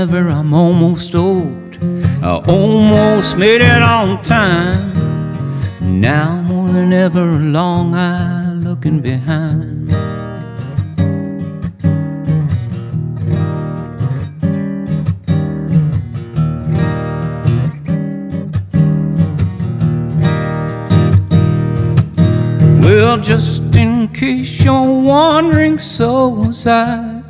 I'm almost old. I almost made it on time. Now more than ever, a long eye looking behind. Well, just in case you're wondering, so was I.